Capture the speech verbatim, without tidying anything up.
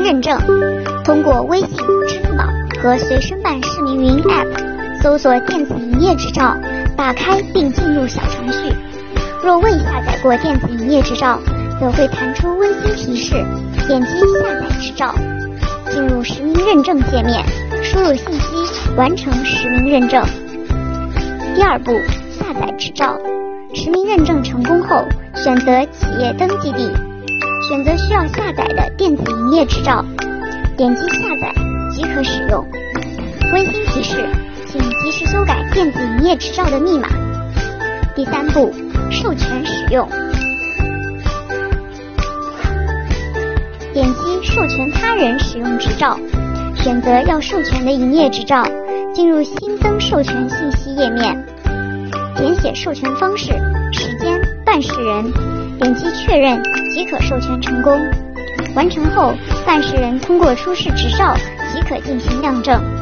认证。通过微信、支付宝和随身办市民云 App 搜索电子营业执照，打开并进入小程序。若未下载过电子营业执照，则会弹出温馨提示，点击下载执照，进入实名认证界面，输入信息完成实名认证。第二步，下载执照。实名认证成功后，选择企业登记地，选择需要下载的电子营业执照，点击下载即可使用。温馨提示，请及时修改电子营业执照的密码。第三步，授权使用。点击授权他人使用执照，选择要授权的营业执照，进入新增授权信息页面，填写授权方式、时间、办事人，点击确认即可授权成功。完成后，办事人通过出示执照即可进行亮证。